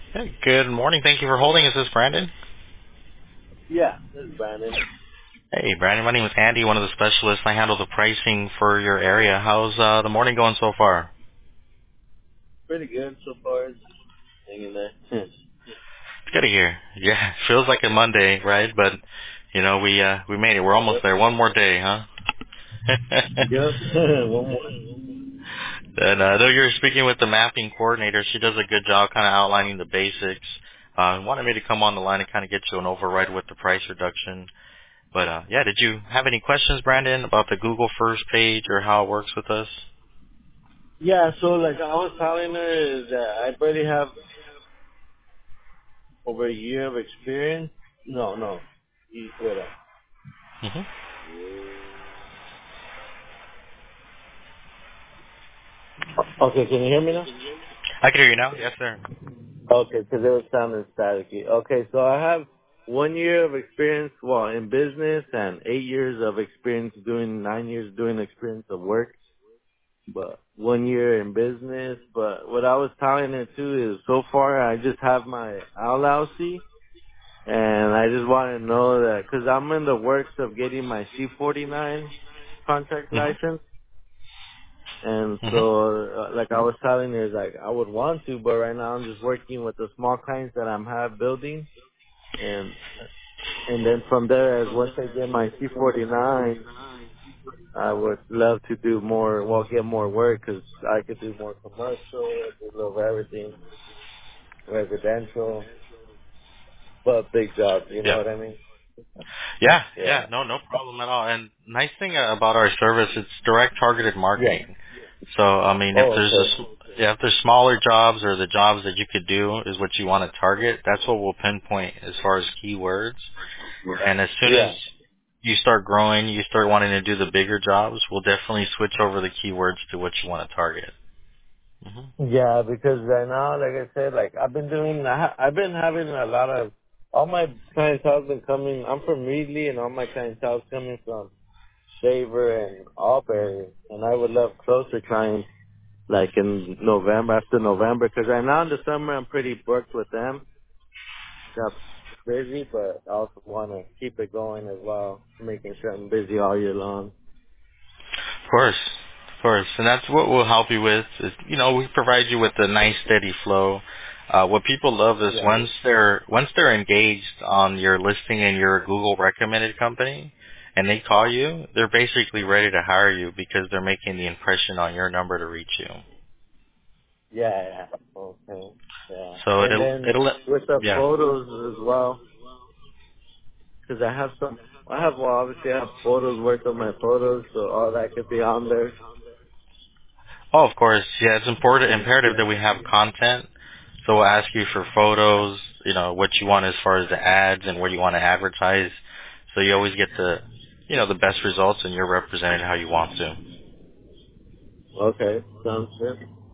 Hey, good morning. Thank you for holding. Is this Brandon? Yeah, this is Brandon. Hey, Brandon. My name is Andy, one of the specialists. I handle the pricing for your area. How's the morning going so far? Pretty good so far. Just hanging there. It's good to hear. Yeah, feels like a Monday, right? But we made it. We're almost Yep. there. One more day, huh? Yep. One more. And I know you're speaking with the mapping coordinator. She does a good job kind of outlining the basics. Wanted me to come on the line and kind of get you an override with the price reduction. But yeah, did you have any questions, Brandon, about the Google first page or how it works with us? Yeah, so like I was telling her is that I barely have over a year of experience. No. Wait up. Hmm. Okay, can you hear me now? I can hear you now. Yes, sir. Okay, because it was sounding staticky. Okay, so I have 1 year of experience, well, in business and 8 years of experience doing, 9 years doing experience of work. But 1 year in business. But what I was telling her too is so far I just have my LLC, and I just want to know that because I'm in the works of getting my C49 contract Hmm. license, and Hmm. so like I was telling her, like I would want to, but right now I'm just working with the small clients that I'm have building, and and then from there, as once I get my C49. I would love to do more, well, get more work because I could do more commercial, I could love everything, residential, but big jobs, you know Yeah. what I mean? Yeah. Yeah. No problem at all. And nice thing about our service, it's direct targeted Yeah. marketing. So I mean, if Oh, there's okay. if there's smaller jobs or the jobs that you could do is what you want to target, that's what we'll pinpoint as far as keywords. And as soon as Yeah. you start growing, you start wanting to do the bigger jobs, we'll definitely switch over the keywords to what you want to target. Hmm. Yeah, because right now, like I said, like I've been doing, I've been having a lot of, all my clientele's been coming, I'm from Reedley and all my clientele's coming from Shaver and Auburn, and I would love closer clients like in November, after November, because right now in the summer I'm pretty booked with them. Got busy, but I also want to keep it going as well, making sure I'm busy all year long. Of course, and that's what we'll help you with. Is, we provide you with a nice steady flow. What people love is Yeah. once they're engaged on your listing in your Google recommended company, and they call you, they're basically ready to hire you because they're making the impression on your number to reach you. Yeah. Okay. Yeah. So And it'll then it'll with the yeah. photos as well, because I have, well, obviously I have photos, worked on my photos, so all that could be on there. Oh, of course. Yeah, it's important, And imperative that we have content. So we'll ask you for photos, what you want as far as the ads and where you want to advertise. So you always get the best results and you're represented how you want to. okay, sounds good.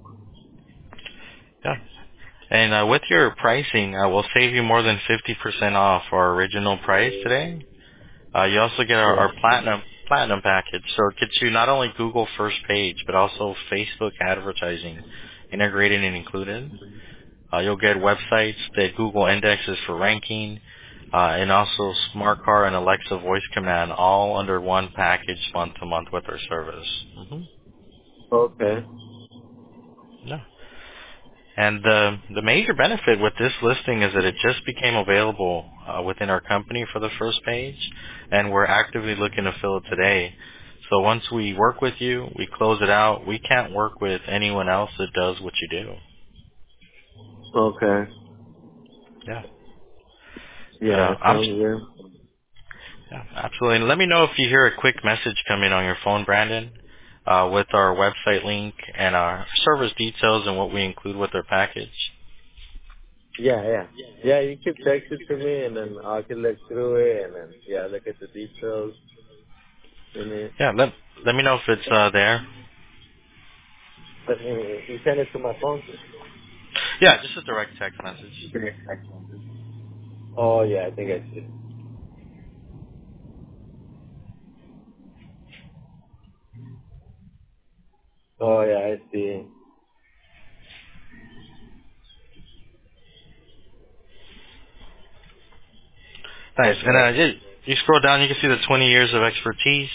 Yeah. And with your pricing, we'll save you more than 50% off our original price today. You also get our, Yeah. our platinum package. So it gets you not only Google first page, but also Facebook advertising integrated and included. You'll get websites that Google indexes for ranking, and also Smart Car and Alexa voice command all under one package month to month with our service. Hmm. Okay. Yeah. And the major benefit with this listing is that it just became available within our company for the first page, and we're actively looking to fill it today. So once we work with you, we close it out. We can't work with anyone else that does what you do. Okay. Yeah. But Yeah, I'm sounds good. Yeah, absolutely. And let me know if you hear a quick message come in on your phone, Brandon, with our website link and our service details and what we include with our package. Yeah. Yeah, you can text it to me and then I can look through it and then, yeah, look at the details in it. Yeah, let me know if it's there. But you send it to my phone? Yeah, just a direct text message. Oh, yeah, I think I see. Oh, yeah, I see. Nice. And Okay. you scroll down, you can see the 20 years of expertise,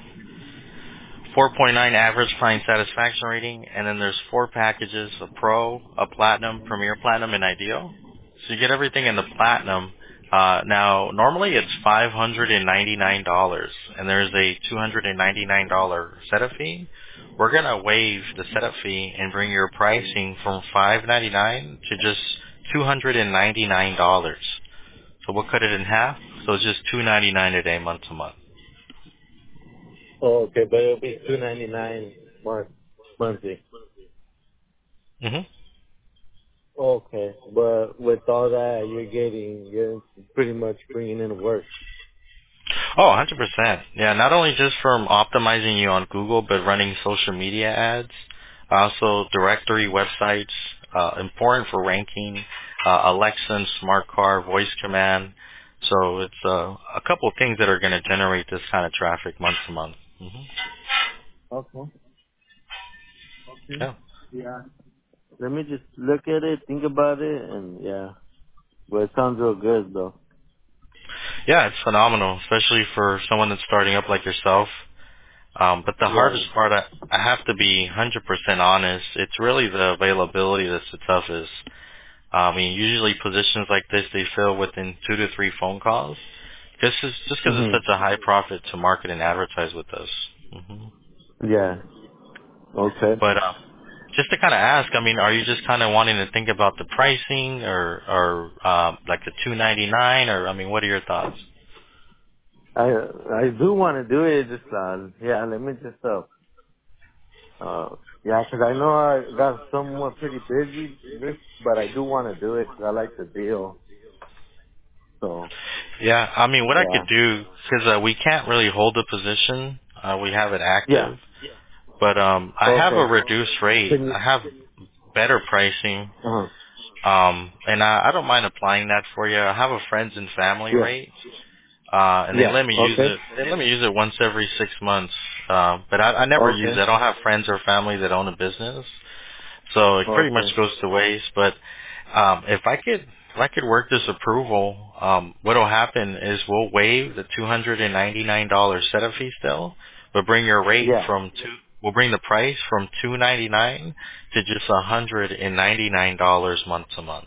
4.9 average client satisfaction rating, and then there's 4 packages: a Pro, a Platinum, Premier Platinum, and Ideal. So you get everything in the Platinum. Now, normally it's $599, and there's a $299 setup fee. We're gonna waive the setup fee and bring your pricing from $599 to just $299. So we'll cut it in half. So it's just $299 a day, month to month. Oh, okay, but it'll be $299 monthly. hmm Okay, but with all that you're pretty much bringing in work. Oh, 100%. Yeah, not only just from optimizing you on Google, but running social media ads, also directory websites, important for ranking, Alexa and smart car, voice command. So it's a couple of things that are going to generate this kind of traffic month to month. Okay. Okay. Yeah. Yeah. Let me just look at it, think about it, and yeah. But it sounds real good though. Yeah, it's phenomenal, especially for someone that's starting up like yourself. But the Yeah. hardest part, I have to be 100% honest, it's really the availability that's the toughest. I mean, usually positions like this, they fill within 2 to 3 phone calls. This is just because it's Mhm. such a high profit to market and advertise with us. Yeah. Okay. But just to kind of ask, I mean, are you just kind of wanting to think about the pricing or like the 299 or, I mean, what are your thoughts? I do want to do it. Just yeah. Let me just yeah, 'cause I know I got somewhat pretty busy this, but I do want to do it 'cause I like the deal. So Yeah, I mean, what I yeah. could do, because we can't really hold the position. We have it Yeah. active. But I have a Okay. reduced rate. Can you? I have better pricing. Uh huh. And I don't mind applying that for you. I have a friends and family Yeah. rate. And they Yeah. let me use Okay. it. They let me use it once every 6 months. But I never use it. Okay. I don't have friends or family that own a business, so it pretty much Okay. goes to waste. But if I could work this approval, what'll happen is we'll waive the $299 setup fee still, but bring your rate Yeah. from two. We'll bring the price from $299 to just $199 month to month.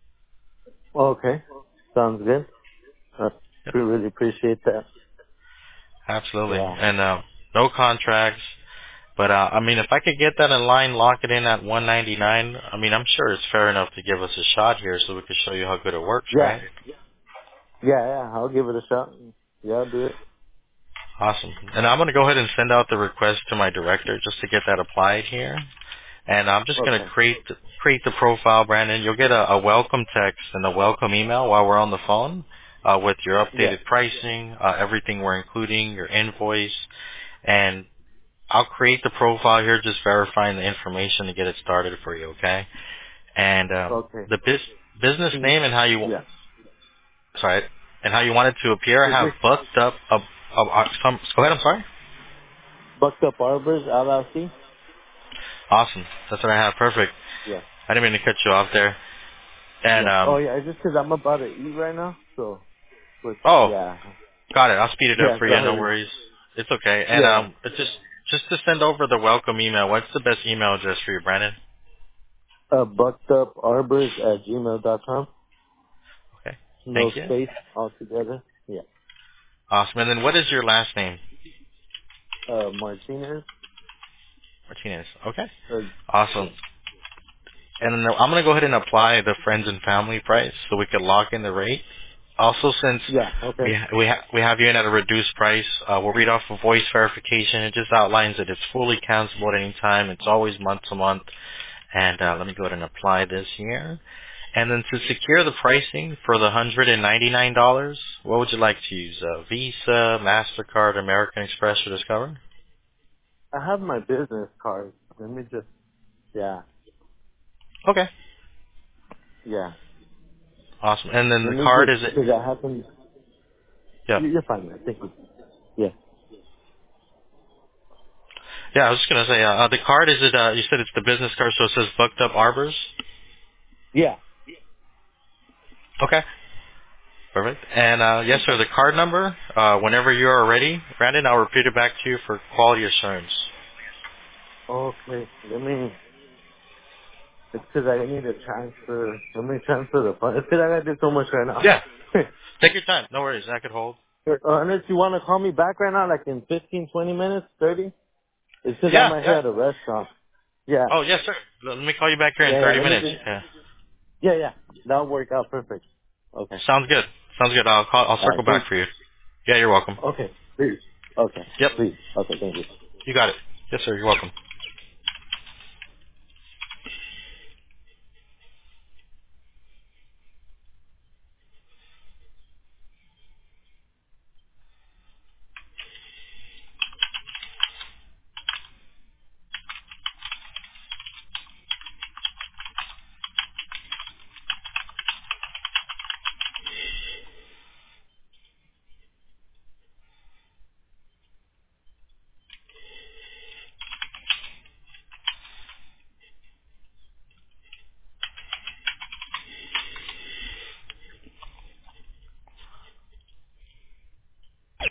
Okay. Sounds good. Yep, We really appreciate that. absolutely. Yeah. And no contracts. But I mean, if I could get that in line, lock it in at 199. I mean, I'm sure it's fair enough to give us a shot here, so we can show you how good it works, Yeah. right? Yeah. Yeah. I'll give it a shot. Yeah. I'll do it. Awesome. And I'm going to go ahead and send out the request to my director just to get that applied here. And I'm just going to Okay. create the profile, Brandon. You'll get a welcome text and a welcome email while we're on the phone with your Yeah. updated pricing, everything we're including, your invoice, and I'll create the profile here, just verifying the information to get it started for you, okay? And Okay. the business Can you? name and Yeah. sorry, and how you want it to appear. I Is have this booked up some. Go ahead. I'm sorry. Bucked Up Arbors LLC? Awesome. That's what I have. Perfect. Yeah. I didn't mean to cut you off there. And Yeah. Oh yeah. It's just 'cause I'm about to eat right now. So, but oh, yeah. got it. I'll speed it up Yeah. for you. No Sorry. worries. It's okay. And Yeah. it's just to send over the welcome email. What's the best email address for you, Brandon? Buckeduparbors@gmail.com. Okay. No Thank you. space altogether. Yeah. Awesome. And then what is your last name? Martinez. Martinez. Okay. Yeah. Awesome. And then I'm going to go ahead and apply the friends and family price so we can lock in the rate. Also, since Yeah. Okay. we have you in at a reduced price, we'll read off a voice verification. It just outlines that it's fully cancelable at any time. It's always month to month. And let me go ahead and apply this here. And then to secure the pricing for the $199, what would you like to use? Visa, MasterCard, American Express, or Discover? I have my business card. Let me just. Yeah. Okay. Yeah. Awesome. And then Let the me card just is it? because I happen. Yeah. You're fine. I think. Yeah. Yeah, I was just gonna say the card is it? You said it's the business card, so it says Bucked Up Arbors. Yeah. Okay. Perfect. And yes, sir, the card number, whenever you are ready, Brandon, I'll repeat it back to you for quality assurance. Okay, it's because I need to transfer, let me transfer the fund. It's because I gotta do so much right now. Yeah. Take your time. No worries. I could hold. Unless you want to call me back right now, like in 15, 20 minutes, 30? It's because I'm Yeah, right here yeah. at a restaurant. Yeah, Oh, yes, sir. Let me call you back here in yeah, 30 let me minutes. just, Yeah. yeah. That'll work out perfect. Okay. Sounds good. Sounds good. I'll Alright, circle back for you. Yeah, you're welcome. okay, please. Okay, Yep. please. Okay, thank you. You got it. Yes, sir. You're welcome.